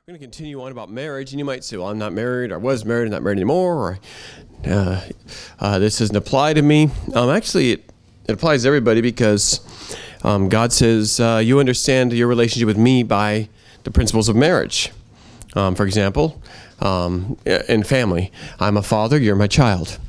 We're going to continue on about marriage, and you might say, well, I'm not married, or I was married, I'm not married anymore, or this doesn't apply to me. Actually, it applies to everybody because God says you understand your relationship with me by the principles of marriage. For example, in family, I'm a father, you're my child.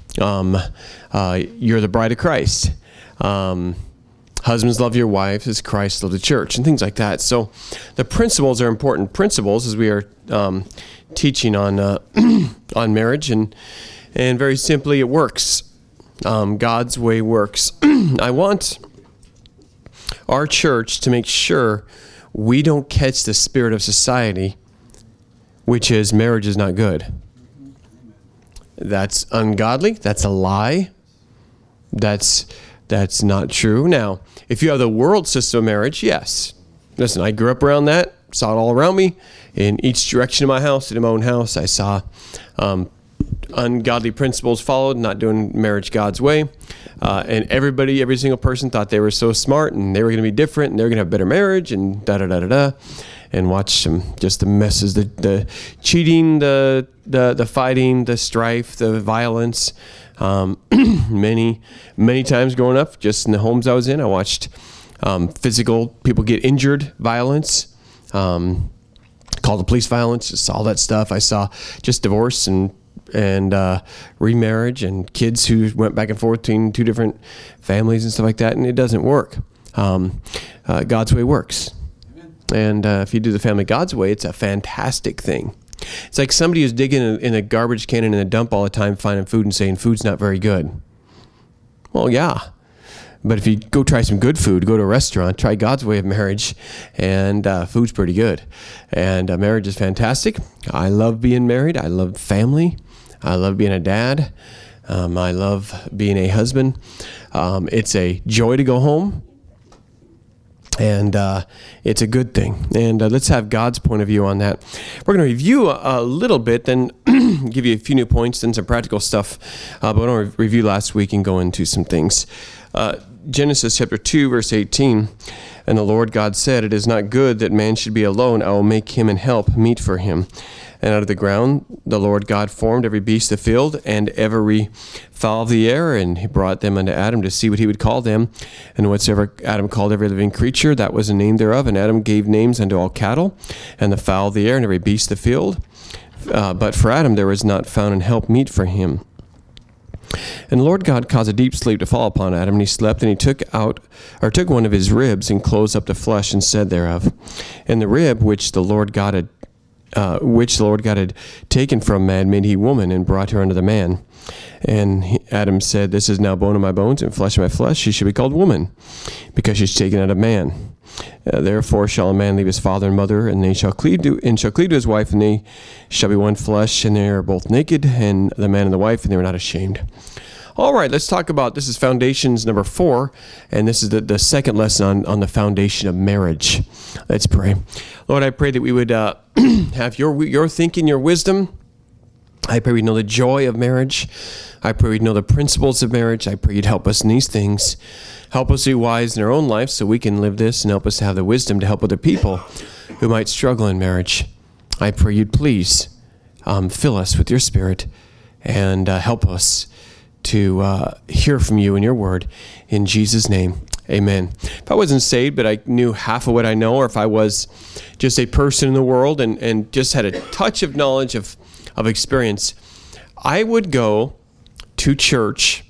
You're the bride of Christ. Husbands, love your wives as Christ loved the church, and things like that. So the principles are important principles as we are teaching on on marriage, and very simply, it works. God's way works. I want our church to make sure we don't catch the spirit of society, which is marriage is not good. That's ungodly. That's a lie. That's not true. Now, if you have the world system of marriage, yes. Listen, I grew up around that, saw it all around me. In each direction of my house, in my own house, I saw ungodly principles followed, not doing marriage God's way. And every single person thought they were so smart and they were going to be different and they were going to have better marriage and da-da-da-da-da. And watch just the messes, the cheating, the fighting, the strife, the violence. Many times growing up, just in the homes I was in, I watched physical people get injured, violence, called the police violence, just all that stuff. I saw just divorce and remarriage and kids who went back and forth between two different families and stuff like that, and it doesn't work. God's way works. And if you do the family God's way, it's a fantastic thing. It's like somebody who's digging in a garbage can and in a dump all the time, finding food and saying food's not very good. Well, yeah. But if you go try some good food, go to a restaurant, try God's way of marriage, and food's pretty good. And marriage is fantastic. I love being married. I love family. I love being a dad. I love being a husband. It's a joy to go home. And it's a good thing. And let's have God's point of view on that. We're going to review a little bit, then give you a few new points, then some practical stuff. But I want to review last week and go into some things. Genesis chapter 2, verse 18. And the Lord God said, "It is not good that man should be alone. I will make him and help meet for him. And out of the ground the Lord God formed every beast of the field and every fowl of the air, and he brought them unto Adam to see what he would call them. And whatsoever Adam called every living creature, that was the name thereof. And Adam gave names unto all cattle, and the fowl of the air, and every beast of the field. But for Adam there was not found an help meet for him. And the Lord God caused a deep sleep to fall upon Adam, and he slept, and he took one of his ribs, and closed up the flesh, and said thereof, and the rib which the Lord God had taken from man made he woman, and brought her unto the man. And Adam said, This is now bone of my bones, and flesh of my flesh. She should be called woman, because she's taken out of man. Therefore shall a man leave his father and mother, and they shall cleave to his wife, and they shall be one flesh, and they are both naked, and the man and the wife, and they were not ashamed." All right, let's talk about, this is Foundations number 4, and this is the second lesson on the foundation of marriage. Let's pray. Lord, I pray that we would have your thinking, your wisdom. I pray we'd know the joy of marriage. I pray we'd know the principles of marriage. I pray you'd help us in these things. Help us be wise in our own life so we can live this, and help us to have the wisdom to help other people who might struggle in marriage. I pray you'd please fill us with your Spirit and help us to hear from you in your word. In Jesus' name, amen. If I wasn't saved, but I knew half of what I know, or if I was just a person in the world and just had a touch of knowledge of experience, I would go to church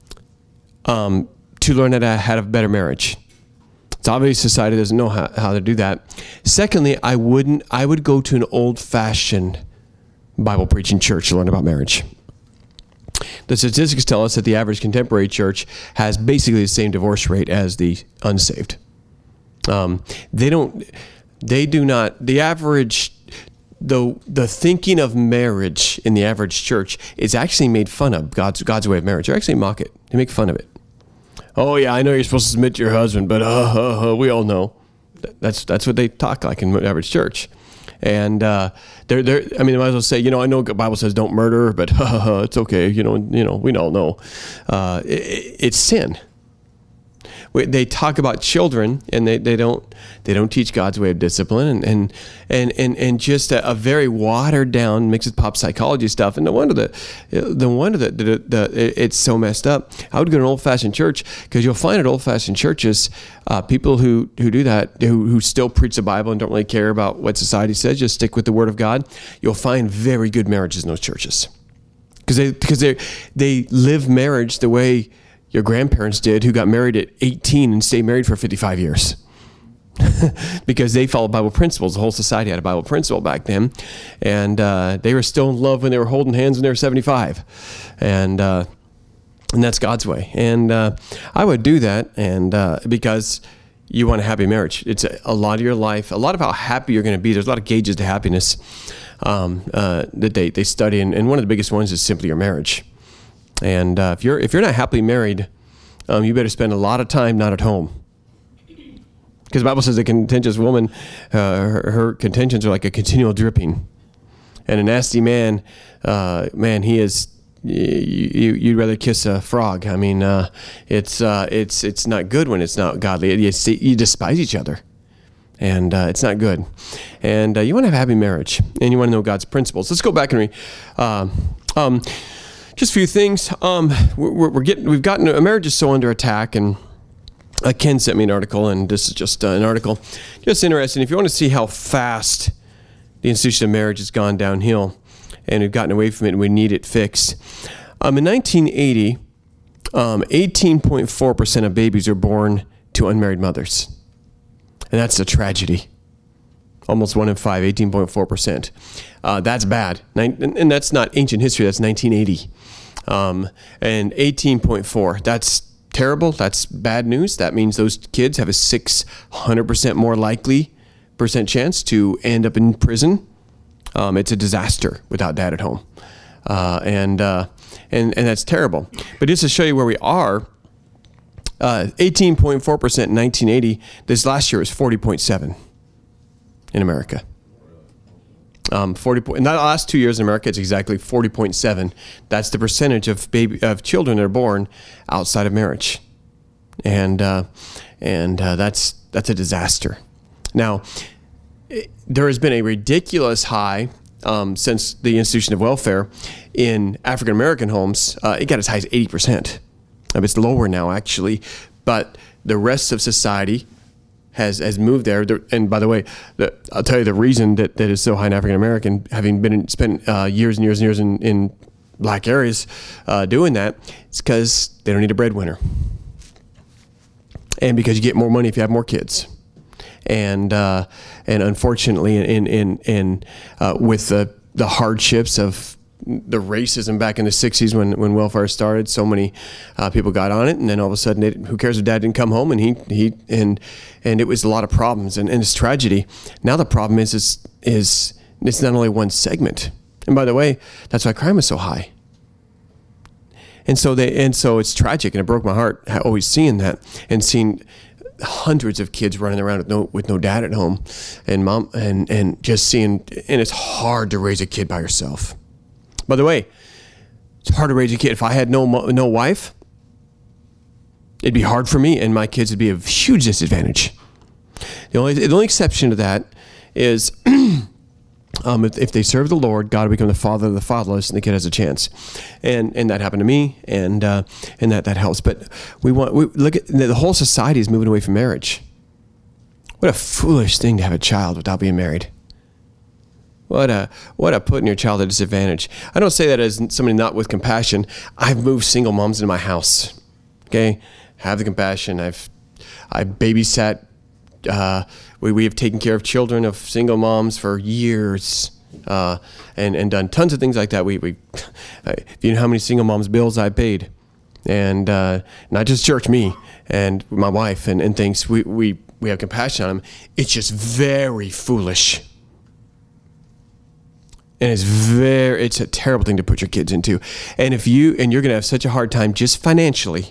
to learn how to have a better marriage. It's obvious society doesn't know how to do that. Secondly, I would go to an old-fashioned Bible preaching church to learn about marriage. The statistics tell us that the average contemporary church has basically the same divorce rate as the unsaved. The thinking of marriage in the average church is actually made fun of. God's way of marriage. They actually mock it. They make fun of it. Oh yeah, I know you're supposed to submit to your husband, but we all know that's what they talk like in the average church. And they might as well say, I know the Bible says don't murder, but it's okay. We all know it's sin. they talk about children, and they don't teach God's way of discipline, and just a very watered down mixed with pop psychology stuff. And no wonder it's so messed up. I would go to an old fashioned church, because you'll find at old fashioned churches people who do that, who still preach the Bible and don't really care about what society says, just stick with the Word of God. You'll find very good marriages in those churches, because they live marriage the way your grandparents did, who got married at 18 and stayed married for 55 years. Because they followed Bible principles. The whole society had a Bible principle back then, and they were still in love when they were holding hands when they were 75, and that's God's way. And I would do that, and because you want a happy marriage. It's a lot of your life, a lot of how happy you're going to be. There's a lot of gauges to happiness that they study, and one of the biggest ones is simply your marriage. And if you're not happily married, you better spend a lot of time not at home. Because the Bible says a contentious woman, her contentions are like a continual dripping. And a nasty man, he is, you'd rather kiss a frog. I mean, it's not good when it's not godly. You despise each other. And it's not good. And you want to have a happy marriage. And you want to know God's principles. Let's go back and read. Just a few things. We've gotten, a marriage is so under attack, and Ken sent me an article, and this is just an article. Just interesting. If you want to see how fast the institution of marriage has gone downhill, and we've gotten away from it, and we need it fixed. In 1980, 18.4% of babies are born to unmarried mothers, and that's a tragedy. Almost 1 in 5, 18.4%. That's bad. And that's not ancient history. That's 1980. And 18.4. That's terrible. That's bad news. That means those kids have a 600% more likely chance to end up in prison. It's a disaster without dad at home. And that's terrible. But just to show you where we are, 18.4% in 1980. This last year was 40.7. In America. 40. In the last 2 years in America, it's exactly 40.7. That's the percentage of children that are born outside of marriage, and that's a disaster. Now, there has been a ridiculous high since the institution of welfare in African American homes. It got as high as 80%. It's lower now, actually, but the rest of society has moved there. And by the way, I'll tell you the reason that is so high in African American, having spent years and years and years in black areas doing that, it's because they don't need a breadwinner, and because you get more money if you have more kids. And unfortunately, in with the hardships of the racism back in the 60s when welfare started, so many people got on it, and then all of a sudden, who cares if dad didn't come home? And it was a lot of problems, and it's tragedy. Now the problem is it's not only one segment. And by the way, that's why crime is so high. And so it's tragic, and it broke my heart always seeing that, and seeing hundreds of kids running around with no dad at home, and mom, and just seeing, and it's hard to raise a kid by yourself. By the way, it's hard to raise a kid. If I had no wife, it'd be hard for me, and my kids would be a huge disadvantage. The only exception to that is if they serve the Lord, God will become the father of the fatherless, and the kid has a chance. And that happened to me, and that helps. But we look at the whole society is moving away from marriage. What a foolish thing to have a child without being married. What a putting your child at a disadvantage. I don't say that as somebody not with compassion. I've moved single moms into my house. Okay, have the compassion. I've babysat. We have taken care of children of single moms for years, and done tons of things like that. If you know how many single moms bills I paid, and not just church, me and my wife and things. We have compassion on them. It's just very foolish. And it's a terrible thing to put your kids into. And you're going to have such a hard time just financially,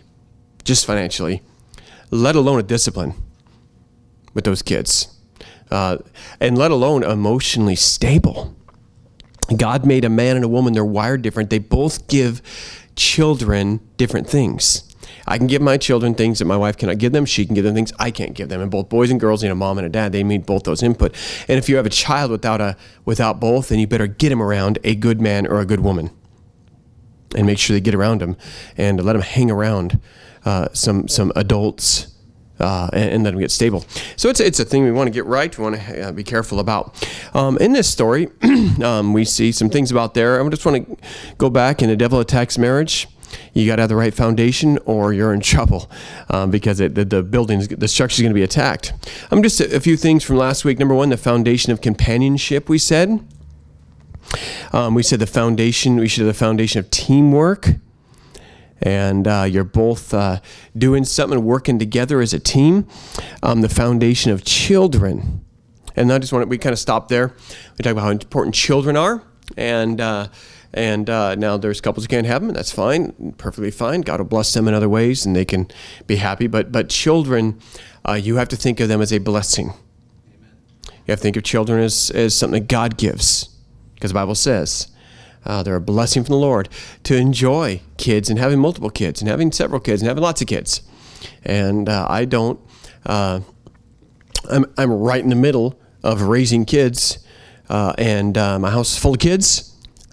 let alone a discipline with those kids, and let alone emotionally stable. God made a man and a woman. They're wired different. They both give children different things. I can give my children things that my wife cannot give them. She can give them things I can't give them. And both boys and girls need a mom and a dad. They need both those input. And if you have a child without both, then you better get him around a good man or a good woman, and make sure they get around him and let them hang around some adults. And let them get stable. So it's a thing we want to get right. We want to be careful about. In this story, we see some things about there. I just want to go back, and the devil attacks marriage. You got to have the right foundation, or you're in trouble, because the structure is going to be attacked. Just a few things from last week. Number one, the foundation of companionship. We said we should have the foundation of teamwork. And you're both doing something, working together as a team. The foundation of children. And I just we kind of stop there. We talk about how important children are. And now there's couples who can't have them, and that's fine, perfectly fine. God will bless them in other ways, and they can be happy. But children, you have to think of them as a blessing. Amen. You have to think of children as something that God gives, because the Bible says they're a blessing from the Lord. To enjoy kids and having multiple kids and having several kids and having lots of kids. And I don't. I'm right in the middle of raising kids, and my house is full of kids.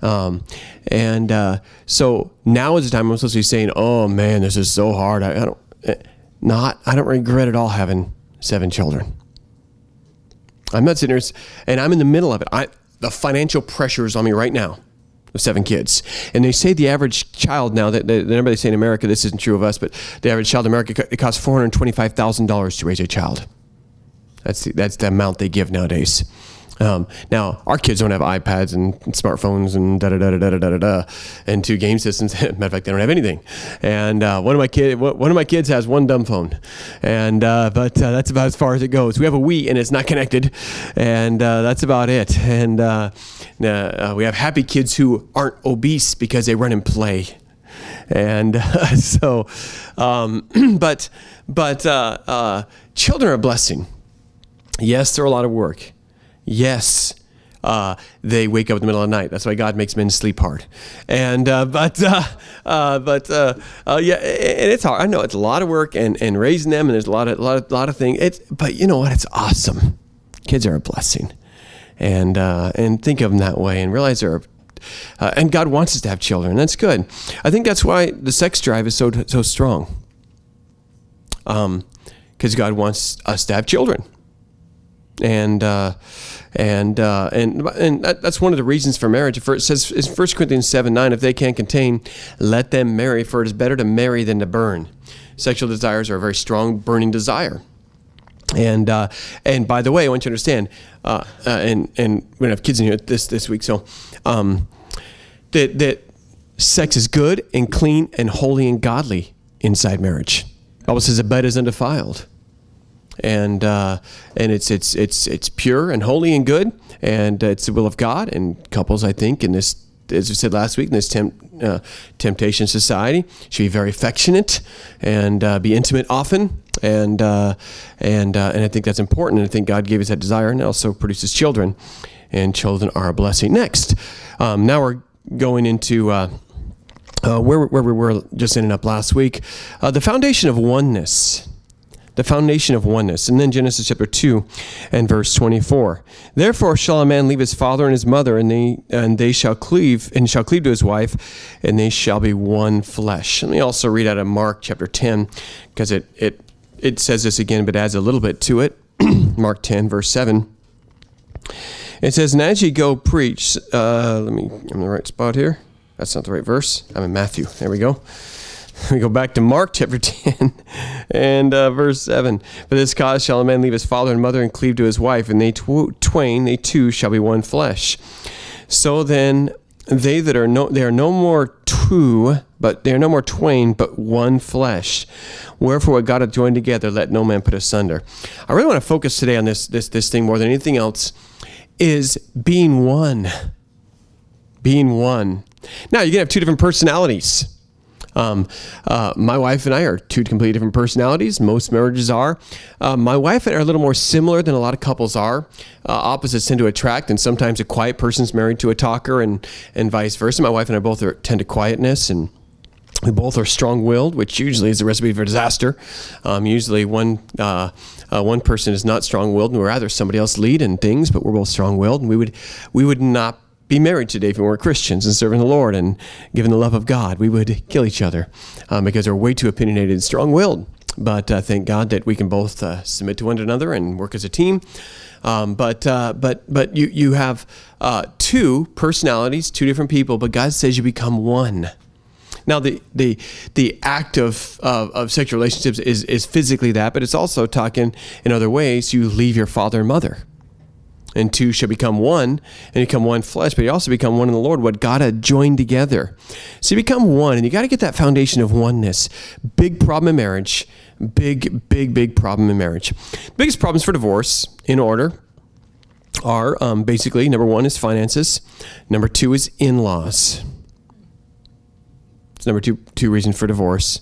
So now is the time I'm supposed to be saying, "Oh man, this is so hard." I don't regret at all having 7 children. I'm not sitting there, and I'm in the middle of it. The financial pressure is on me right now. Of 7 kids. And they say the average child now, the number they say in America, this isn't true of us, but the average child in America, it costs $425,000 to raise a child. That's the amount they give nowadays. Now, our kids don't have iPads and smartphones and and 2 game systems. Matter of fact, they don't have anything. And one of my kids has 1 dumb phone, and but that's about as far as it goes. We have a Wii, and it's not connected, and that's about it. And we have happy kids who aren't obese because they run and play. And children are a blessing. Yes, they're a lot of work. Yes, they wake up in the middle of the night. That's why God makes men sleep hard. And yeah, and it's hard. I know it's a lot of work and raising them, and there's a lot of things. But you know what? It's awesome. Kids are a blessing, and think of them that way, and realize they're. And God wants us to have children. That's good. I think that's why the sex drive is so strong. Because God wants us to have children. And that's one of the reasons for marriage. It says in 1 Corinthians 7:9, if they can't contain, let them marry, for it is better to marry than to burn. Sexual desires are a very strong burning desire. And by the way, I want you to understand, and we're gonna have kids in here this week, so that sex is good and clean and holy and godly inside marriage. The Bible says the bed is undefiled. And it's pure and holy and good, and it's the will of God. And couples, I think, in this, as we said last week, in this temptation society, should be very affectionate and be intimate often. And I think that's important. And I think God gave us that desire, and it also produces children, and children are a blessing. Next, now we're going into where we were just ending up last week, the foundation of oneness. The foundation of oneness. And then Genesis chapter 2 and verse 24. Therefore shall a man leave his father and his mother, and they shall cleave to his wife, and they shall be one flesh. Let me also read out of Mark chapter 10, because it says this again, but adds a little bit to it. Mark 10, verse 7. It says, and as ye go preach, I'm in the right spot here. That's not the right verse. I'm in Matthew. There we go. We go back to Mark chapter 10 and verse 7. For this cause shall a man leave his father and mother and cleave to his wife, and they two shall be one flesh. So then they are no more two, but they are no more twain, but one flesh. Wherefore what God hath joined together, let no man put asunder. I really want to focus today on this thing more than anything else, is being one. Being one. Now, you can have 2 different personalities. My wife and I are 2 completely different personalities. Most marriages are. My wife and I are a little more similar than a lot of couples are. Opposites tend to attract, and sometimes a quiet person's married to a talker, and vice versa. My wife and I both tend to quietness, and We both are strong-willed, which usually is a recipe for disaster. Usually one person is not strong-willed and would rather somebody else lead in things, but we're both strong-willed, and we would not be married today if we weren't Christians and serving the Lord and giving the love of God. We would kill each other because we're way too opinionated and strong-willed. But thank God that we can both submit to one another and work as a team. But you have two personalities, two different people, but God says you become one. Now, the act of sexual relationships is physically that, but it's also talking in other ways. You leave your father and mother, and two shall become one, and you become one flesh, but you also become one in the Lord, what God had joined together. So you become one, and you got to get that foundation of oneness. Big problem in marriage. Big problem in marriage. Biggest problems for divorce, in order, are basically, number one is finances. Number two is in-laws. It's number two reason for divorce.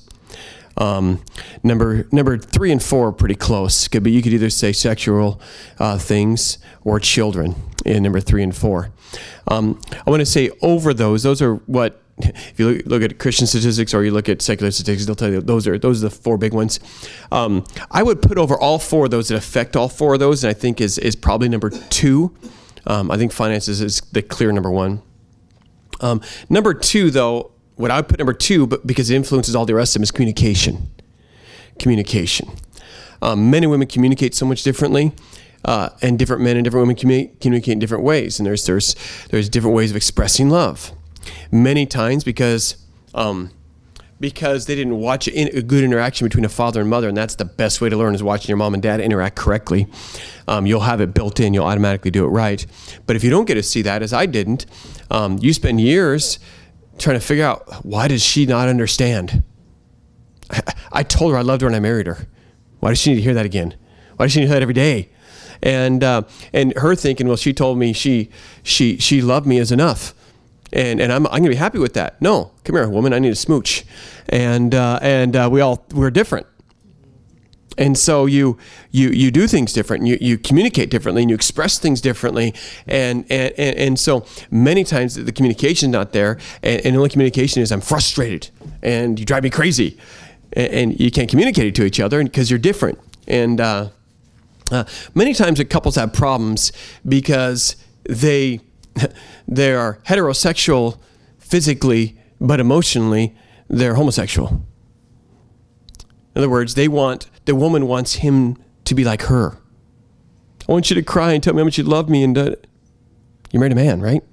Number 3 and 4 are pretty close. But you could either say sexual things or children in number 3 and 4. I want to say over those are what, if you look at Christian statistics or you look at secular statistics, they'll tell you those are the 4 big ones. I would put over all 4 of those that affect all 4 of those, and I think is probably number 2. I think finances is the clear number 1. Number 2, though, what I would put number 2, but because it influences all the rest of them, is communication. Communication. Men and women communicate so much differently, and different men and different women communicate in different ways. And there's different ways of expressing love. Many times because they didn't watch a good interaction between a father and mother, and that's the best way to learn is watching your mom and dad interact correctly. You'll have it built in. You'll automatically do it right. But if you don't get to see that, as I didn't, you spend years trying to figure out, why does she not understand? I told her I loved her when I married her. Why does she need to hear that again? Why does she need to hear that every day? And her thinking, well, she told me she loved me is enough. And I'm going to be happy with that. No, come here, woman, I need a smooch. And we're different. And so you do things different. You communicate differently, and you express things differently. And so many times the communication is not there, and the only communication is, I'm frustrated, and you drive me crazy, and you can't communicate it to each other because you're different. And many times the couples have problems because they are heterosexual physically, but emotionally they're homosexual. In other words, the woman wants him to be like her. I want you to cry and tell me how much you love me. And you married a man, right?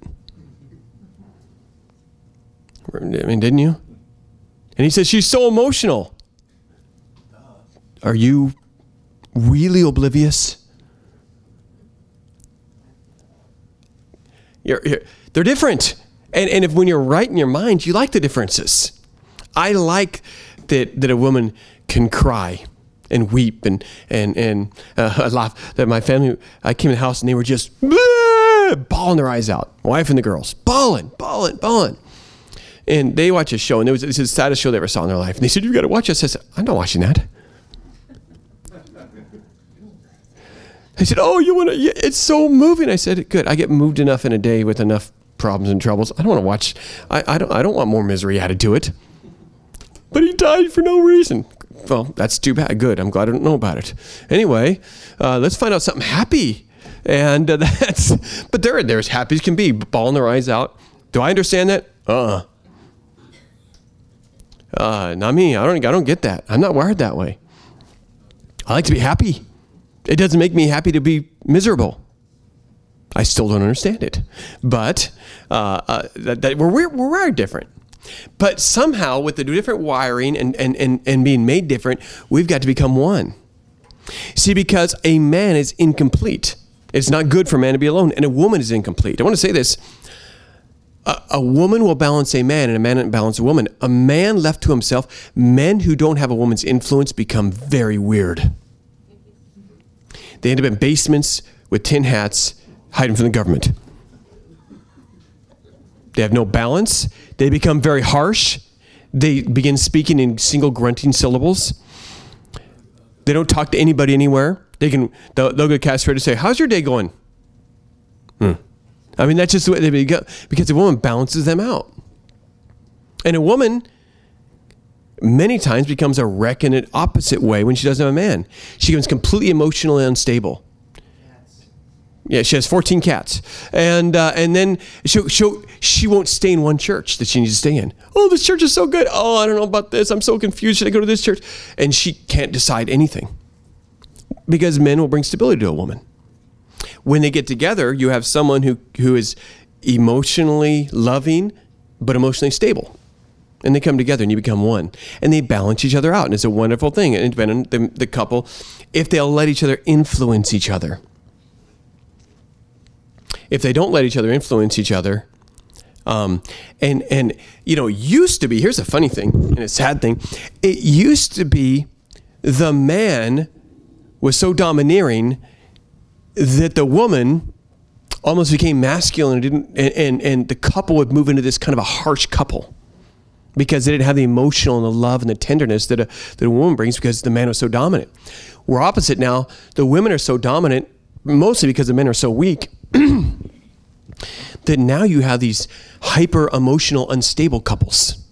I mean, didn't you? And he says, she's so emotional. Are you really oblivious? They're different. And if when you're right in your mind, you like the differences. I like that a woman can cry and weep and I laugh that my family, I came in the house and they were just bawling their eyes out. My wife and the girls, bawling. And they watch a show, and this is the saddest show they ever saw in their life. And they said, "You've got to watch this." I said, "I'm not watching that." I said, "Oh, you want to? Yeah, it's so moving." I said, "Good. I get moved enough in a day with enough problems and troubles. I don't want to watch. I don't want more misery added to it." But he died for no reason. Well, that's too bad. Good. I'm glad I don't know about it. Anyway, let's find out something happy. And but they're as happy as can be, bawling their eyes out. Do I understand that? Not me. I don't get that. I'm not wired that way. I like to be happy. It doesn't make me happy to be miserable. I still don't understand it. But we're wired different. But somehow, with the different wiring and being made different, we've got to become one. See, because a man is incomplete. It's not good for a man to be alone, and a woman is incomplete. I want to say this. A woman will balance a man, and a man will balance a woman. A man left to himself, men who don't have a woman's influence become very weird. They end up in basements with tin hats, hiding from the government. They have no balance. They become very harsh. They begin speaking in single grunting syllables. They don't talk to anybody anywhere. They'll get castrated and say, "How's your day going?" I mean, that's just the way they go, because the woman balances them out. And a woman many times becomes a wreck in an opposite way when she doesn't have a man. She becomes completely emotionally unstable. Yeah, she has 14 cats. And then she won't stay in one church that she needs to stay in. Oh, this church is so good. Oh, I don't know about this. I'm so confused. Should I go to this church? And she can't decide anything. Because men will bring stability to a woman. When they get together, you have someone who is emotionally loving, but emotionally stable. And they come together and you become one. And they balance each other out. And it's a wonderful thing. And depending on the couple, if they'll let each other influence each other. If they don't let each other influence each other, used to be, here's a funny thing and a sad thing. It used to be the man was so domineering that the woman almost became masculine and the couple would move into this kind of a harsh couple because they didn't have the emotional and the love and the tenderness that a woman brings because the man was so dominant. We're opposite now. The women are so dominant, mostly because the men are so weak, that now you have these hyper emotional unstable couples.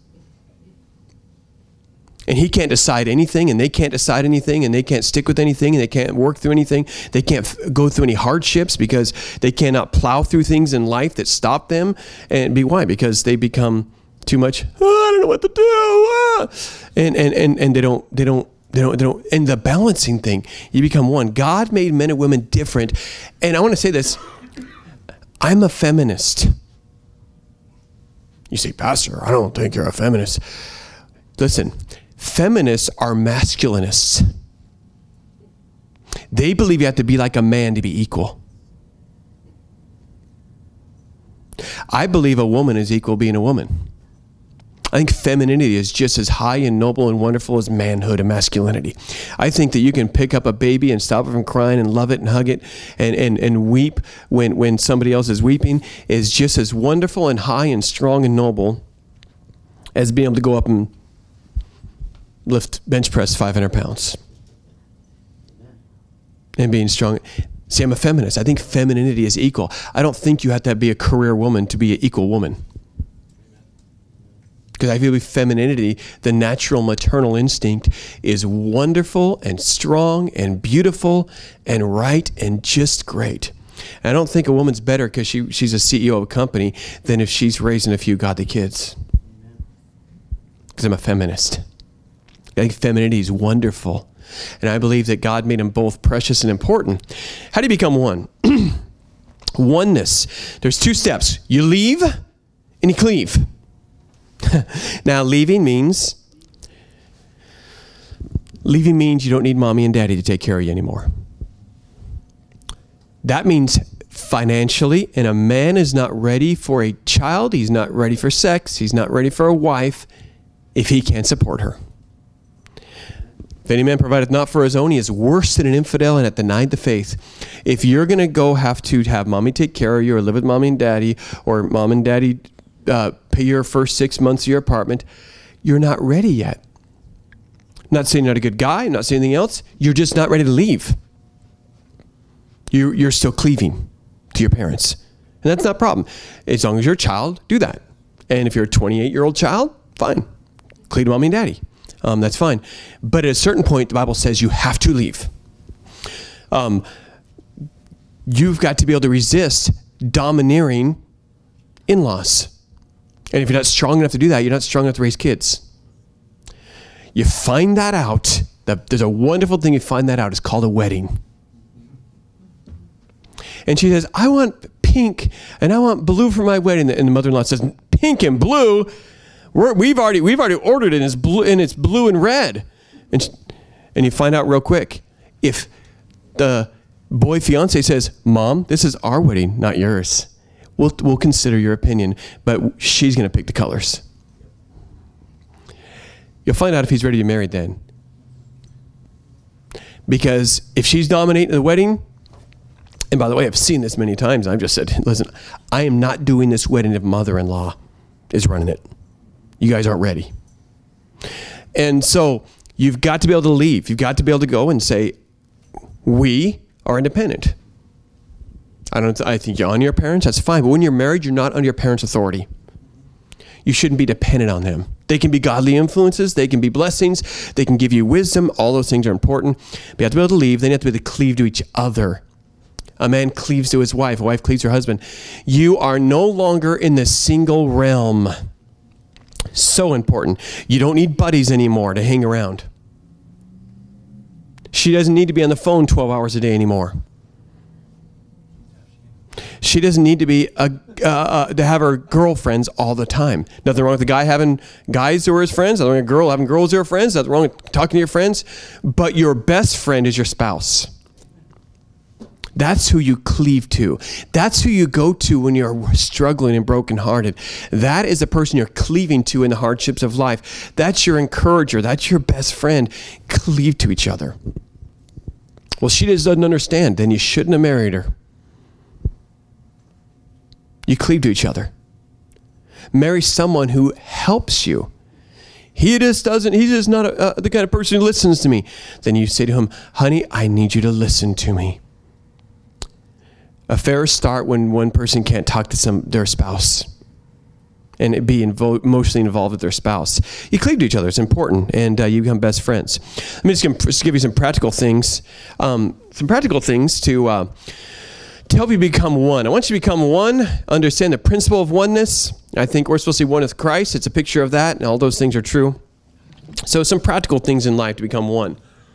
And he can't decide anything and they can't decide anything and they can't stick with anything and they can't work through anything. They can't go through any hardships because they cannot plow through things in life that stop them. And why? Because they become too much, I don't know what to do. And they don't, and the balancing thing, you become one. God made men and women different. And I want to say this, I'm a feminist. You say, Pastor, I don't think you're a feminist. Listen, feminists are masculinists. They believe you have to be like a man to be equal. I believe a woman is equal being a woman. I think femininity is just as high and noble and wonderful as manhood and masculinity. I think that you can pick up a baby and stop it from crying and love it and hug it and weep when somebody else is weeping is just as wonderful and high and strong and noble as being able to go up and lift bench press 500 pounds and being strong. See, I'm a feminist. I think femininity is equal. I don't think you have to be a career woman to be an equal woman. Because I feel with femininity, the natural maternal instinct is wonderful and strong and beautiful and right and just great. And I don't think a woman's better because she's a CEO of a company than if she's raising a few godly kids. Because I'm a feminist. I think femininity is wonderful. And I believe that God made them both precious and important. How do you become one? Oneness. There's 2 steps. You leave and you cleave. Now, leaving means you don't need mommy and daddy to take care of you anymore. That means financially, and a man is not ready for a child. He's not ready for sex. He's not ready for a wife if he can't support her. If any man provideth not for his own, he is worse than an infidel and hath denied the faith. If you're going to have to have mommy take care of you or live with mommy and daddy or mom and daddy pay your first 6 months of your apartment, you're not ready yet. I'm not saying you're not a good guy. I'm not saying anything else. You're just not ready to leave. You're still cleaving to your parents. And that's not a problem. As long as you're a child, do that. And if you're a 28-year-old child, fine. Cleave to mommy and daddy. That's fine. But at a certain point, the Bible says you have to leave. You've got to be able to resist domineering in-laws. And if you're not strong enough to do that, you're not strong enough to raise kids. You find that out. There's a wonderful thing you find that out. It's called a wedding. And she says, I want pink and I want blue for my wedding. And the mother-in-law says, pink and blue? We've already ordered it and it's blue and red. And you find out real quick. If the boy fiance says, Mom, this is our wedding, not yours. We'll consider your opinion, but she's going to pick the colors. You'll find out if he's ready to be married then. Because if she's dominating the wedding, and by the way, I've seen this many times, I've just said, listen, I am not doing this wedding if mother-in-law is running it. You guys aren't ready. And so you've got to be able to leave. You've got to be able to go and say, we are independent. I think you're on your parents, that's fine. But when you're married, you're not under your parents' authority. You shouldn't be dependent on them. They can be godly influences. They can be blessings. They can give you wisdom. All those things are important. But you have to be able to leave. Then you have to be able to cleave to each other. A man cleaves to his wife. A wife cleaves to her husband. You are no longer in the single realm. So important. You don't need buddies anymore to hang around. She doesn't need to be on the phone 12 hours a day anymore. She doesn't need to be to have her girlfriends all the time. Nothing wrong with the guy having guys who are his friends. Nothing wrong with a girl having girls who are friends. Nothing wrong with talking to your friends. But your best friend is your spouse. That's who you cleave to. That's who you go to when you're struggling and brokenhearted. That is the person you're cleaving to in the hardships of life. That's your encourager. That's your best friend. Cleave to each other. Well, she just doesn't understand. Then you shouldn't have married her. You cleave to each other. Marry someone who helps you. He's just not the kind of person who listens to me. Then you say to him, honey, I need you to listen to me. Affairs start when one person can't talk to their spouse and be emotionally involved with their spouse. You cleave to each other. It's important, and you become best friends. Let me just give you some practical things. To help you become one. I want you to become one, understand the principle of oneness. I think we're supposed to be one with Christ. It's a picture of that, and all those things are true. So some practical things in life to become one.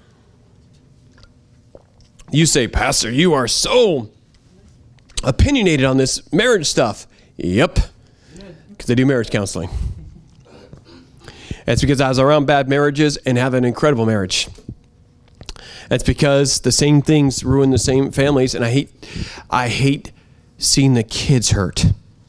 You say, Pastor, you are so opinionated on this marriage stuff. Yep, because I do marriage counseling. That's because I was around bad marriages and have an incredible marriage. That's because the same things ruin the same families, and I hate seeing the kids hurt.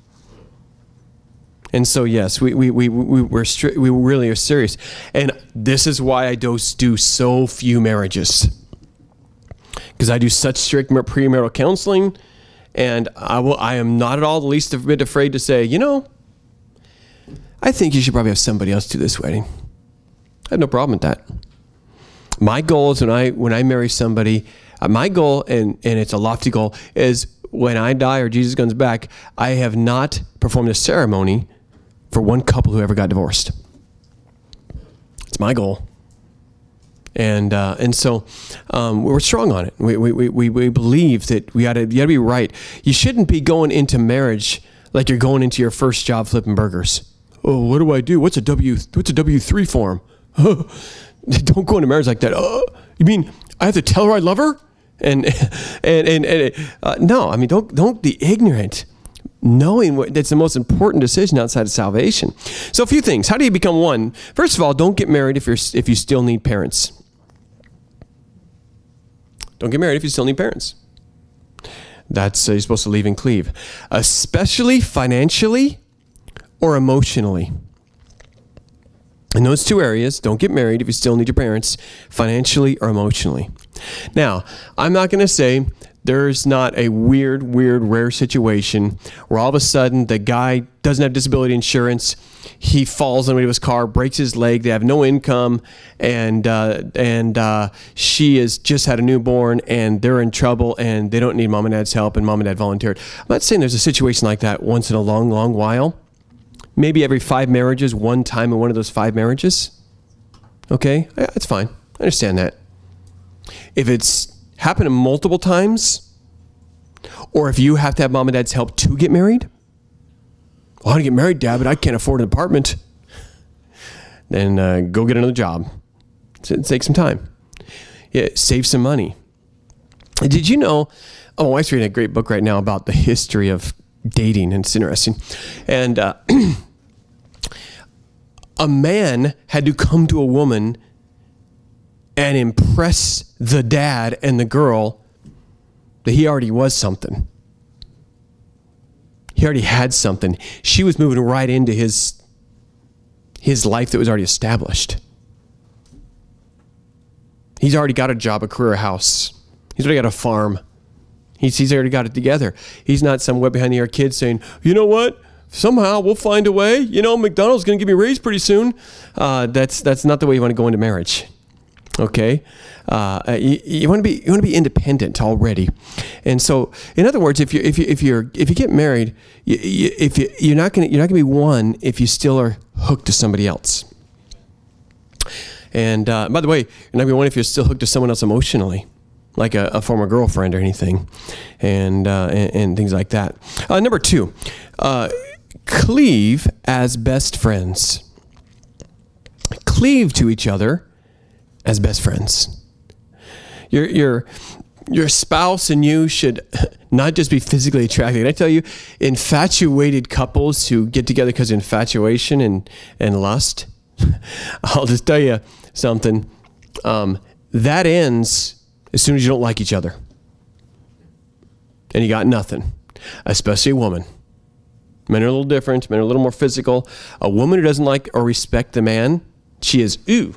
And so, yes, we really are serious. And this is why I do so few marriages, because I do such strict premarital counseling, and I am not at all the least bit afraid to say, I think you should probably have somebody else do this wedding. I have no problem with that. My goal is when I marry somebody, my goal, and it's a lofty goal, is when I die or Jesus comes back, I have not performed a ceremony for one couple who ever got divorced. It's my goal. And so we're strong on it. We believe that you gotta be right. You shouldn't be going into marriage like you're going into your first job flipping burgers. Oh, what do I do? What's a W-3 form? Don't go into marriage like that. You mean I have to tell her I love her? No, I mean don't be ignorant. Knowing that's the most important decision outside of salvation. So a few things. How do you become one? First of all, don't get married if you still need parents. Don't get married if you still need parents. That's you're supposed to leave and cleave, especially financially or emotionally. In those two areas, don't get married if you still need your parents, financially or emotionally. Now, I'm not going to say there's not a weird, rare situation where all of a sudden the guy doesn't have disability insurance, he falls on his car, breaks his leg, they have no income, and she has just had a newborn, and they're in trouble, and they don't need mom and dad's help, and mom and dad volunteered. I'm not saying there's a situation like that once in a long, long while. Maybe every 5 marriages, one time in one of those 5 marriages. Okay, that's fine. I understand that. If it's happened multiple times, or if you have to have mom and dad's help to get married, well, I want to get married, Dad, but I can't afford an apartment. Then go get another job. Take some time. Yeah, save some money. Did you know, my wife's reading a great book right now about the history of dating, and it's interesting. And a man had to come to a woman and impress the dad and the girl that he already was something. He already had something. She was moving right into his life that was already established. He's already got a job, a career, a house. He's already got a farm. He's already got it together. He's not some wet behind the ear kid saying, you know what? Somehow we'll find a way. McDonald's going to give me a raise pretty soon. That's not the way you want to go into marriage. Okay, you want to be independent already, and so in other words, if you get married, you're not gonna be one if you still are hooked to somebody else. And by the way, you're not gonna be one if you're still hooked to someone else emotionally, like a former girlfriend or anything, and things like that. Number 2, cleave as best friends. Cleave to each other as best friends. Your spouse and you should not just be physically attracted. Can I tell you, infatuated couples who get together because of infatuation and lust, I'll just tell you something, that ends as soon as you don't like each other. And you got nothing, especially a woman. Men are a little different. Men are a little more physical. A woman who doesn't like or respect the man, she is, ooh,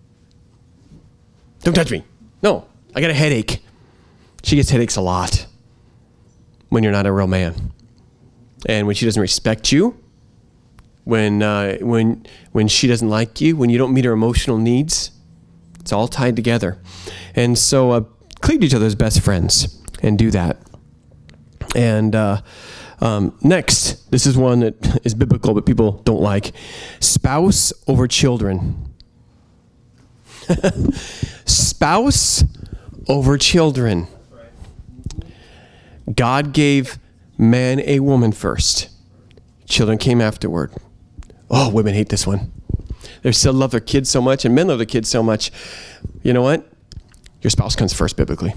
don't touch me. No, I got a headache. She gets headaches a lot when you're not a real man. And when she doesn't respect you, when she doesn't like you, when you don't meet her emotional needs, it's all tied together. And so cleave to each other as best friends and do that. And next, this is one that is biblical, but people don't like. Spouse over children. Spouse over children. God gave man a woman first. Children came afterward. Oh, women hate this one. They still love their kids so much, and men love their kids so much. You know what? Your spouse comes first biblically.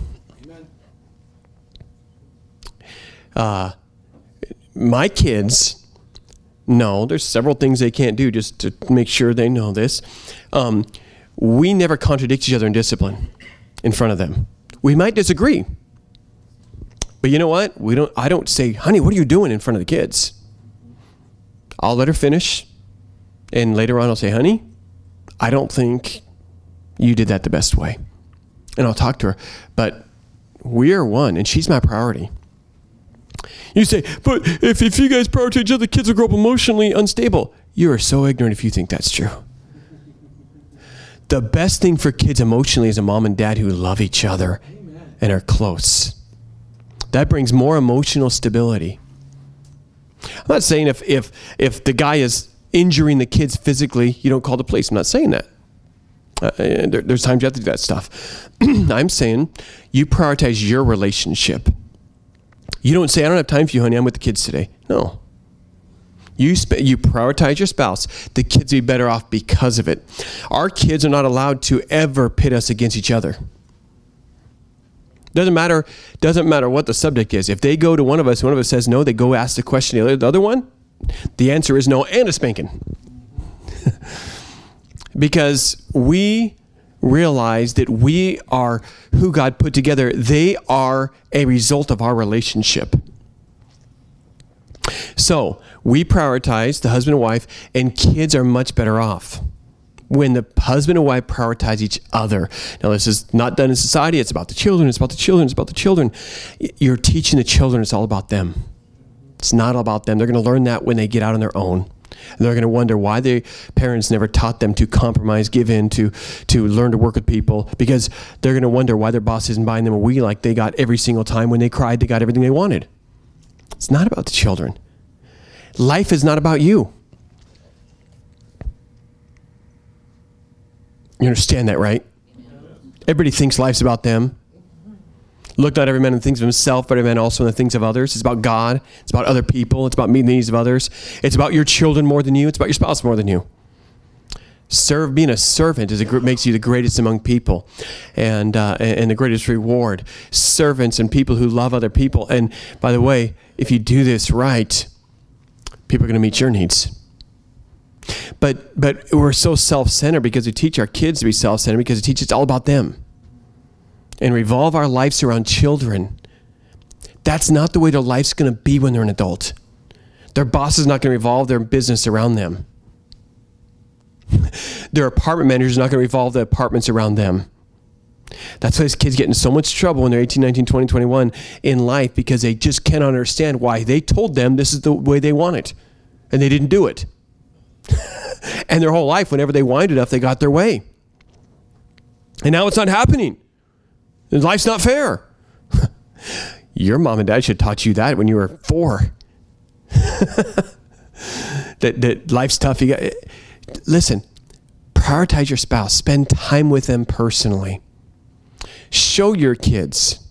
My kids know there's several things they can't do just to make sure they know this. We never contradict each other in discipline in front of them. We might disagree. But you know what? I don't say, honey, what are you doing in front of the kids? I'll let her finish. And later on I'll say, honey, I don't think you did that the best way. And I'll talk to her. But we are one, and she's my priority. You say, but if you guys prioritize each other, the kids will grow up emotionally unstable. You are so ignorant if you think that's true. The best thing for kids emotionally is a mom and dad who love each other and are close. That brings more emotional stability. I'm not saying if the guy is injuring the kids physically, you don't call the police. I'm not saying that. There's times you have to do that stuff. I'm saying you prioritize your relationship. You don't say, I don't have time for you, honey. I'm with the kids today. No. You prioritize your spouse. The kids will be better off because of it. Our kids are not allowed to ever pit us against each other. Doesn't matter what the subject is. If they go to one of us says no, they go ask the question to the other one. The answer is no and a spanking. Because we realize that we are who God put together. They are a result of our relationship. So we prioritize the husband and wife, and kids are much better off when the husband and wife prioritize each other. Now, this is not done in society. It's about the children. It's about the children. It's about the children. You're teaching the children. It's all about them. It's not all about them. They're going to learn that when they get out on their own. And they're going to wonder why their parents never taught them to compromise, give in, to learn to work with people, because they're going to wonder why their boss isn't buying them a Wii like they got every single time when they cried they got everything they wanted. It's not about the children. Life is not about you. You understand that, right? Everybody thinks life's about them. Look not every man in the things of himself, but every man also in the things of others. It's about God. It's about other people. It's about meeting the needs of others. It's about your children more than you. It's about your spouse more than you. Being a servant makes you the greatest among people, and the greatest reward. Servants and people who love other people. And by the way, if you do this right, people are going to meet your needs. But we're so self-centered because we teach our kids to be self-centered, because we teach it's all about them. And revolve our lives around children. That's not the way their life's going to be when they're an adult. Their boss is not going to revolve their business around them. Their apartment manager is not going to revolve the apartments around them. That's why these kids get in so much trouble when they're 18, 19, 20, 21 in life, because they just cannot understand why they told them this is the way they want it. And they didn't do it. And their whole life, whenever they whined enough, they got their way. And now it's not happening. Life's not fair. Your mom and dad should have taught you that when you were 4. that life's tough. Listen, prioritize your spouse. Spend time with them personally. Show your kids.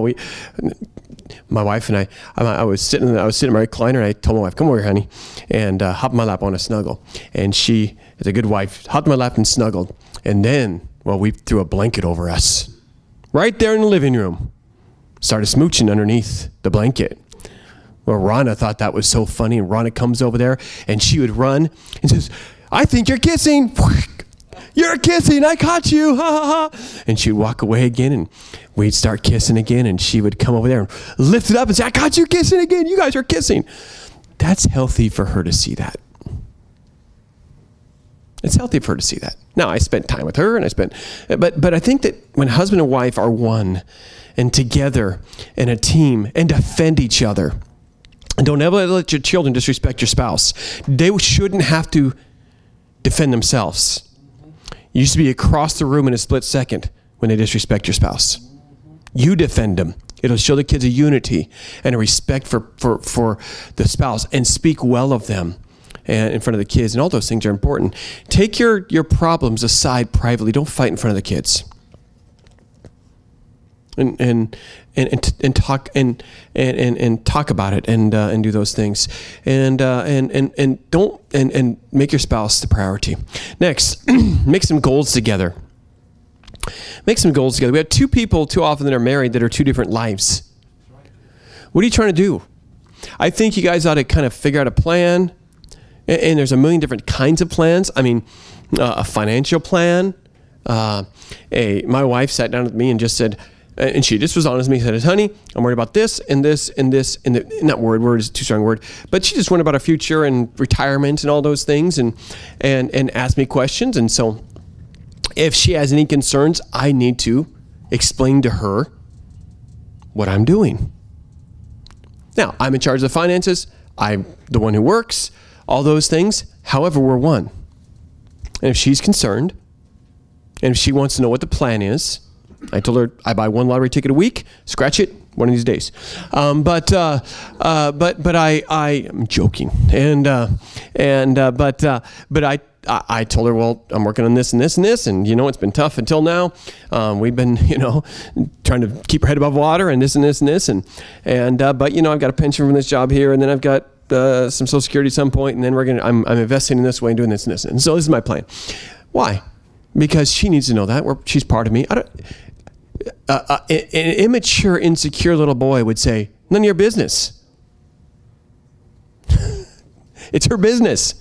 My wife and I was sitting in my recliner, and I told my wife, "Come over here, honey," and hop in my lap on a snuggle. And she, as a good wife, hopped in my lap and snuggled. And then, we threw a blanket over us, right there in the living room. Started smooching underneath the blanket. Well, Rana thought that was so funny, and Rana comes over there, and she would run and says, "I think you're kissing." "You're kissing, I caught you, ha ha ha." And she'd walk away again, and we'd start kissing again, and she would come over there and lift it up and say, "I caught you kissing again, you guys are kissing." That's healthy for her to see that. It's healthy for her to see that. Now, I spent time with her, and but I think that when husband and wife are one, and together, in a team, and defend each other, and don't ever let your children disrespect your spouse. They shouldn't have to defend themselves. You used to be across the room in a split second when they disrespect your spouse. You defend them. It'll show the kids a unity and a respect for the spouse, and speak well of them and in front of the kids. And all those things are important. Take your problems aside privately. Don't fight in front of the kids. And talk and talk about it and do those things and don't make your spouse the priority. Next, make some goals together. Make some goals together. We have 2 people too often that are married that are 2 different lives. What are you trying to do? I think you guys ought to kind of figure out a plan. And there's a million different kinds of plans. I mean, a financial plan. My wife sat down with me and just said. And she just was honest with me. Said, "Honey, I'm worried about this and this and this." And not worried. Word is too strong a word. But she just went about her future and retirement and all those things, and asked me questions. And so, if she has any concerns, I need to explain to her what I'm doing. Now, I'm in charge of the finances. I'm the one who works. All those things. However, we're one. And if she's concerned, and if she wants to know what the plan is, I told her I buy 1 lottery ticket a week. Scratch it one of these days. But I'm joking. But I told her, well, I'm working on this and this and this, and it's been tough until now. We've been trying to keep our head above water and this and this and this but I've got a pension from this job here, and then I've got some Social Security at some point, and then I'm investing in this way and doing this and this, and so this is my plan. Why? Because she needs to know that she's part of me. An immature, insecure little boy would say, "None of your business." It's her business.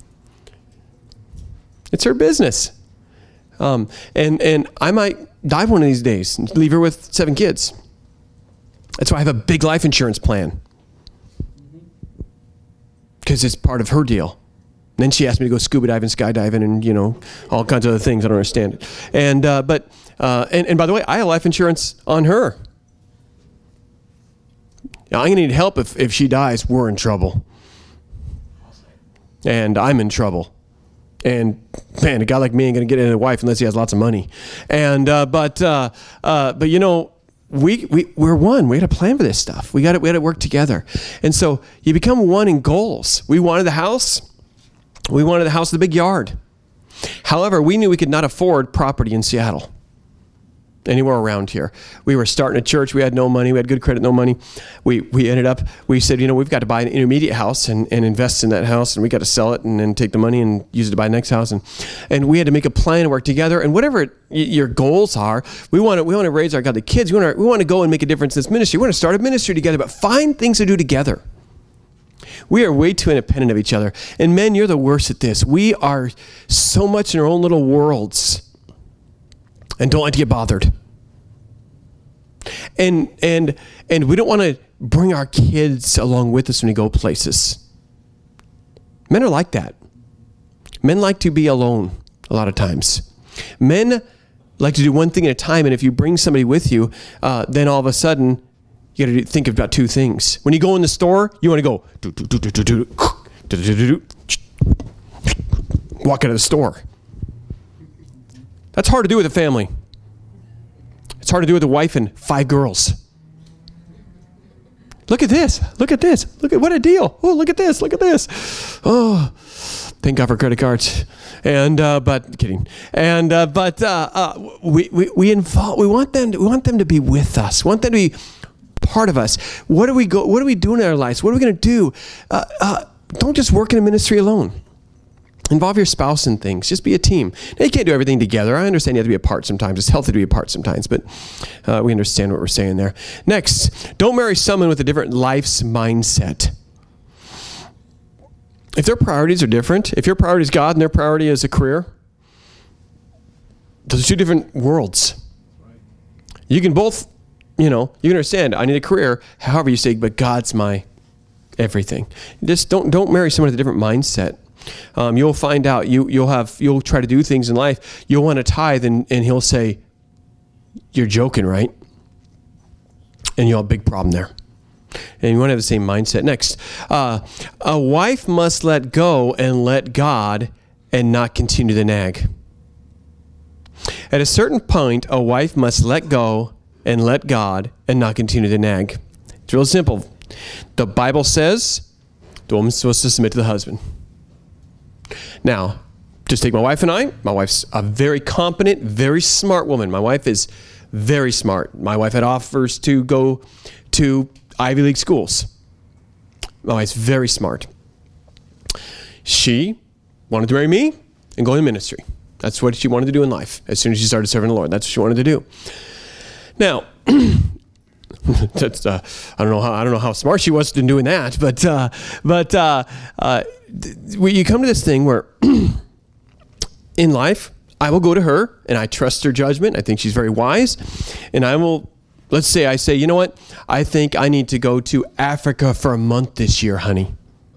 It's her business. And I might die one of these days and leave her with 7 kids. That's why I have a big life insurance plan. Because it's part of her deal. And then she asked me to go scuba diving, skydiving, and all kinds of other things. I don't understand it. And by the way, I have life insurance on her. Now, I'm gonna need help if she dies. We're in trouble, and I'm in trouble. And man, a guy like me ain't gonna get into a wife unless he has lots of money. And but we're one. We got to plan for this stuff. We got to work together. And so you become one in goals. We wanted the house. We wanted the house with a big yard. However, we knew we could not afford property in Seattle, anywhere around here. We were starting a church. We had no money. We had good credit, no money. We said, we've got to buy an intermediate house and invest in that house, and we got to sell it and then take the money and use it to buy the next house. And we had to make a plan and work together. And whatever your goals are, we want to raise our godly kids. We want to go and make a difference in this ministry. We want to start a ministry together, but find things to do together. We are way too independent of each other. And men, you're the worst at this. We are so much in our own little worlds and don't like to get bothered. And we don't want to bring our kids along with us when we go places. Men are like that. Men like to be alone a lot of times. Men like to do one thing at a time, and if you bring somebody with you, then all of a sudden, you got to think about 2 things. When you go in the store, you want to go walk out of the store. That's hard to do with a family. It's hard to do with a wife and 5 girls. Look at this. Look at this. Look at what a deal. Oh, look at this. Look at this. Oh, thank God for credit cards. And but kidding. And we want them to be with us. We want them to be part of us. What are we doing in our lives? What are we going to do? Don't just work in a ministry alone. Involve your spouse in things. Just be a team. Now, you can't do everything together. I understand you have to be apart sometimes. It's healthy to be apart sometimes, but we understand what we're saying there. Next, don't marry someone with a different life's mindset. If their priorities are different, if your priority is God and their priority is a career, those are 2 different worlds. You can both, you can understand, I need a career, however you say, but God's my everything. Just don't marry someone with a different mindset. You'll find out, you'll try to do things in life. You'll want to tithe and he'll say, you're joking, right? And you'll have a big problem there. And you want to have the same mindset. Next, a wife must let go and let God and not continue to nag. At a certain point, a wife must let go and let God and not continue to nag. It's real simple. The Bible says the woman's supposed to submit to the husband. Now, just take my wife and I. My wife's a very competent, very smart woman. My wife is very smart. My wife had offers to go to Ivy League schools. My wife's very smart. She wanted to marry me and go into ministry. That's what she wanted to do in life. As soon as she started serving the Lord, that's what she wanted to do. Now, that's I don't know how smart she was in doing that, but you come to this thing where in life, I will go to her and I trust her judgment. I think she's very wise, and I will. Let's say I say, you know what? I think I need to go to Africa for a month this year, honey.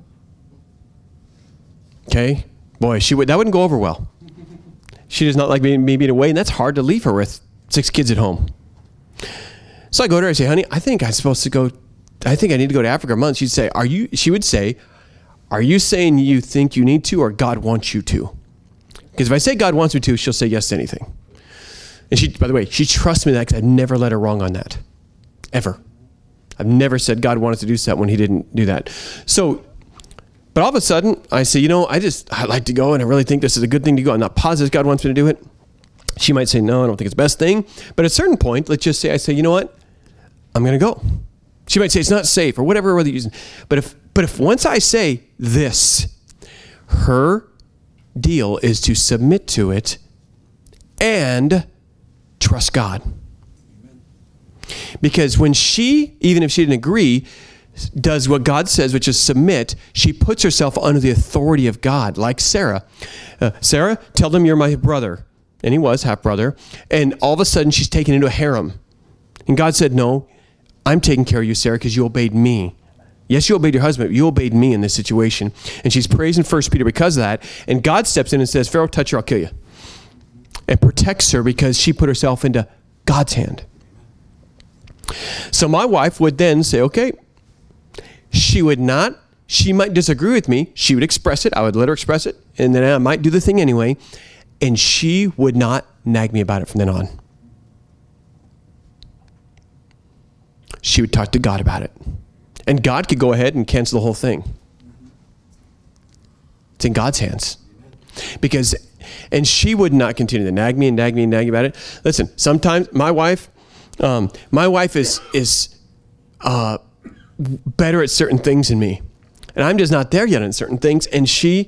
Okay, boy, that wouldn't go over well. She does not like me being away, and that's hard to leave her with 6 kids at home. So I go to her and say, honey, I think I need to go to Africa a month. She would say, are you saying you think you need to, or God wants you to? Because if I say God wants me to, she'll say yes to anything. And by the way, she trusts me that because I've never let her wrong on that. Ever. I've never said God wanted to do something when he didn't do that. So, but all of a sudden, I say, I'd like to go, and I really think this is a good thing to go. I'm not positive God wants me to do it. She might say, no, I don't think it's the best thing. But at a certain point, let's just say, I say, you know what? I'm going to go. She might say it's not safe or whatever word they're using. But if once I say this, her deal is to submit to it and trust God. Because when she, even if she didn't agree, does what God says, which is submit, she puts herself under the authority of God, like Sarah. Sarah, tell them you're my brother. And he was half-brother. And all of a sudden, she's taken into a harem. And God said, no, I'm taking care of you, Sarah, because you obeyed me. Yes, you obeyed your husband, but you obeyed me in this situation. And she's praising 1 Peter because of that. And God steps in and says, Pharaoh, touch her, I'll kill you. And protects her because she put herself into God's hand. So my wife would then say, okay, she might disagree with me. She would express it. I would let her express it. And then I might do the thing anyway. And she would not nag me about it from then on. She would talk to God about it. And God could go ahead and cancel the whole thing. It's in God's hands. And she would not continue to nag me about it. Listen, sometimes my wife is better at certain things than me. And I'm just not there yet on certain things. And she'll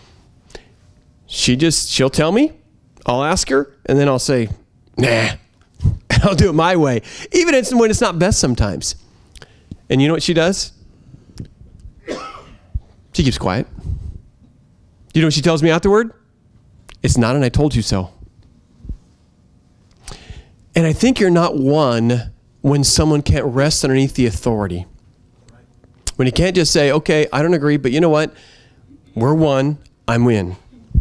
tell me, I'll ask her, and then I'll say, nah. And I'll do it my way. Even when it's not best sometimes. And you know what she does? She keeps quiet. You know what she tells me afterward? It's not, and I told you so. And I think you're not one when someone can't rest underneath the authority. When you can't just say, okay, I don't agree, but you know what? We're one, I'm in.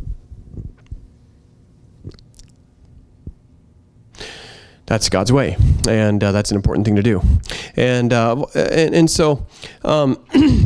That's God's way, and that's an important thing to do. And so a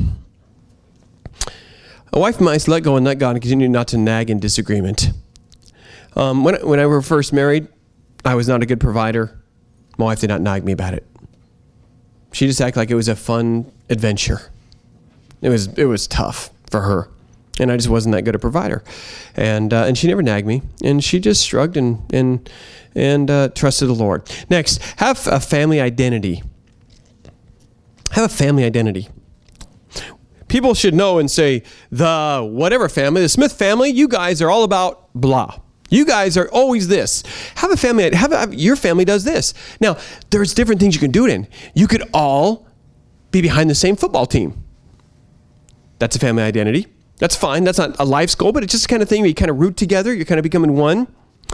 wife must let go and let God and continue not to nag in disagreement. When I were first married, I was not a good provider. My wife did not nag me about it. She just acted like it was a fun adventure. It was tough for her, and I just wasn't that good a provider, and she never nagged me, and she just shrugged and trusted the Lord. Next, have a family identity. Have a family identity. People should know and say, the whatever family, the Smith family, you guys are all about blah. You guys are always this. Have a family. Your family does this. Now, there's different things you can do it in. You could all be behind the same football team. That's a family identity. That's fine. That's not a life's goal, but it's just the kind of thing where you kind of root together. You're kind of becoming one.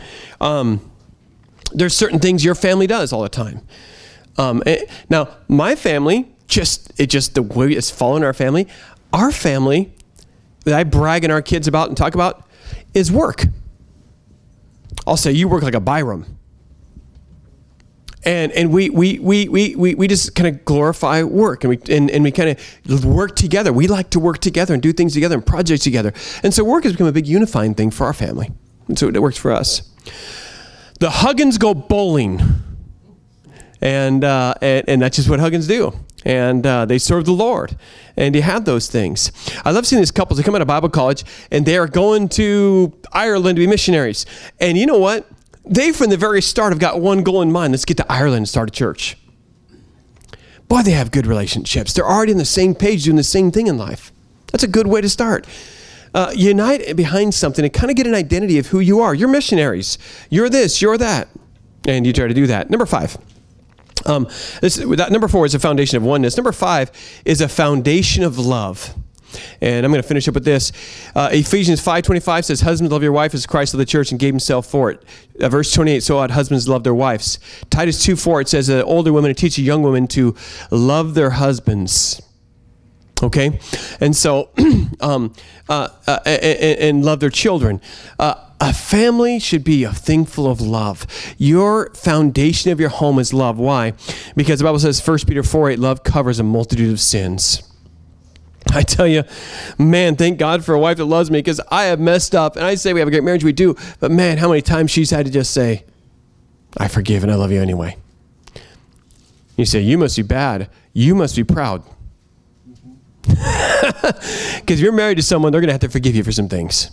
There's certain things your family does all the time. Now, my family, the way it's fallen in our family that I brag on our kids about and talk about is work. I'll say, you work like a Byram. And we just kind of glorify work, and we kind of work together. We like to work together and do things together and projects together. And so work has become a big unifying thing for our family. And so it works for us. The Huggins go bowling. And that's just what Huggins do. And they serve the Lord. And you have those things. I love seeing these couples. They come out of Bible college, and they are going to Ireland to be missionaries. And you know what? They, from the very start, have got one goal in mind. Let's get to Ireland and start a church. Boy, they have good relationships. They're already on the same page doing the same thing in life. That's a good way to start. Unite behind something and kind of get an identity of who you are. You're missionaries. You're this, you're that. And you try to do that. Number 5. Number 4 is a foundation of oneness. Number 5 is a foundation of love. And I'm going to finish up with this. Ephesians 5:25 says, husbands, love your wife as Christ loved the church and gave himself for it. Verse 28, so ought husbands love their wives. Titus 2:4, it says, older women teach young women to love their husbands. Okay? And so, and love their children. A family should be a thing full of love. Your foundation of your home is love. Why? Because the Bible says, 1 Peter 4:8, love covers a multitude of sins. I tell you, man, thank God for a wife that loves me, because I have messed up. And I say we have a great marriage, we do. But man, how many times she's had to just say, I forgive and I love you anyway. You say, you must be bad. You must be proud. Because you're married to someone, they're going to have to forgive you for some things.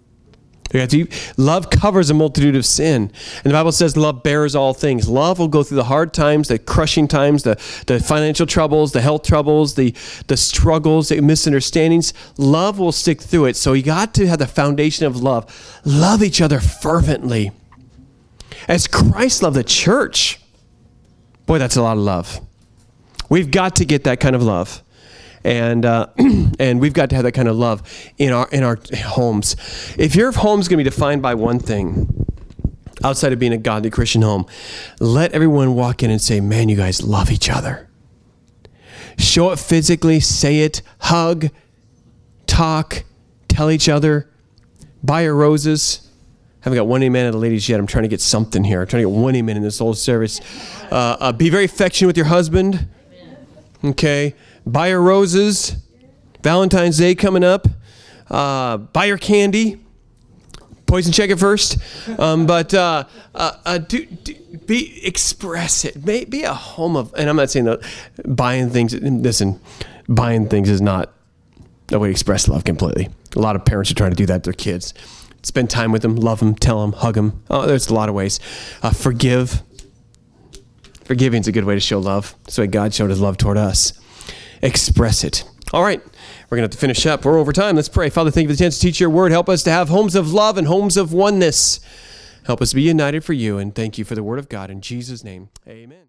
Love covers a multitude of sin. And the Bible says love bears all things. Love will go through the hard times, the crushing times, the financial troubles, the health troubles, the struggles, the misunderstandings. Love will stick through it. So you got to have the foundation of love. Love each other fervently. As Christ loved the church. Boy, that's a lot of love. We've got to get that kind of love. And we've got to have that kind of love in our homes. If your home's going to be defined by one thing, outside of being a godly Christian home, let everyone walk in and say, man, you guys love each other. Show it physically, say it, hug, talk, tell each other, buy your roses. I haven't got one amen of the ladies yet. I'm trying to get something here. I'm trying to get one amen in this whole service. Be very affectionate with your husband. Okay. Buy your roses. Valentine's Day coming up. Buy your candy. Poison check it first. Express it. Be a home of, and I'm not saying that buying things, listen, buying things is not a way to express love completely. A lot of parents are trying to do that to their kids. Spend time with them, love them, tell them, hug them. Oh, there's a lot of ways. Forgive. Forgiving is a good way to show love. That's the way God showed his love toward us. Express it. All right. We're going to have to finish up. We're over time. Let's pray. Father, thank you for the chance to teach your word. Help us to have homes of love and homes of oneness. Help us be united for you. And thank you for the word of God. In Jesus' name, amen.